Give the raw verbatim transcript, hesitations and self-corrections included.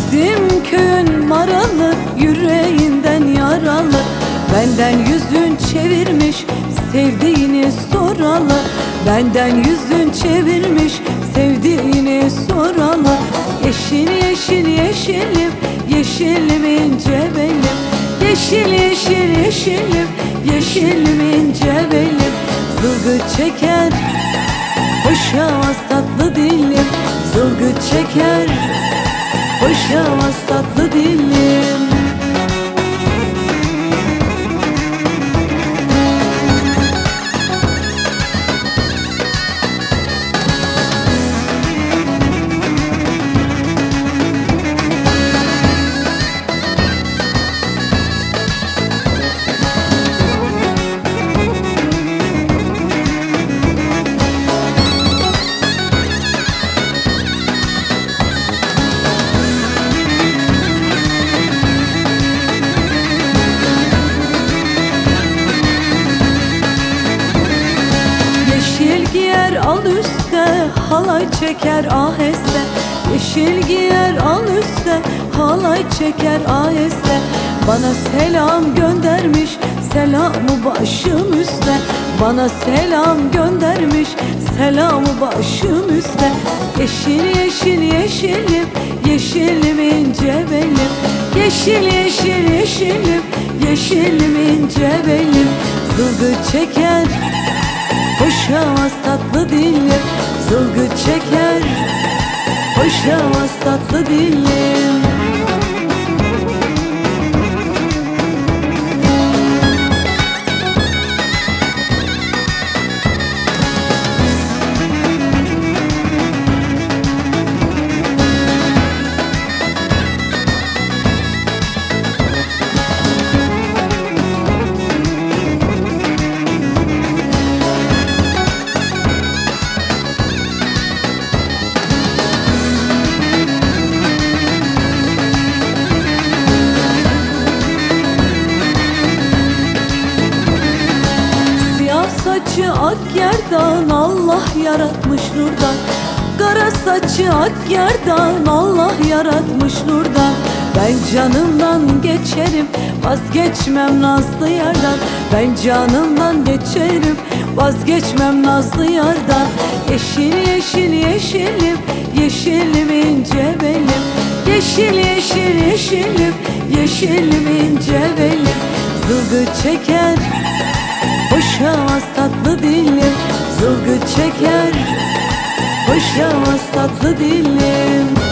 Bizim köyün maralı, yüreğinden yaralı. Benden yüzün çevirmiş, sevdiğini soralı. Benden yüzün çevirmiş, sevdiğini soralı. Yeşil yeşil yeşilim, yeşilim ince belim. Yeşil yeşil yeşilim, yeşilim ince belim. Zılgıt çeker, hoşamaz tatlı dilim. Zılgıt çeker, hoşamaz tatlı dilim. Al üstte, halay çeker aheste. Yeşil giyer al üstte, halay çeker aheste. Bana selam göndermiş, selamı başım üstte. Bana selam göndermiş, selamı başım üstte. Yeşil yeşil yeşilim, yeşilim ince belim. Yeşil yeşil yeşilim, yeşilim ince belim. Zılgıt çeker, hoşamaz tatlı dilim. Zılgıt çeker, hoşamaz tatlı dilim. Saçı ak yerdan Allah yaratmış nurdan. Kara saçı ak yerdan Allah yaratmış nurdan. Ben canımdan geçerim, vazgeçmem nazlı yardan. Ben canımdan geçerim, vazgeçmem nazlı yardan. Yeşil yeşil yeşilim, yeşilim ince belim. Yeşil yeşil yeşilim, yeşilim ince belim. Zılgıt çeker, hoşamaz tatlı dilim. Zılgıt çeker, hoşamaz tatlı dilim.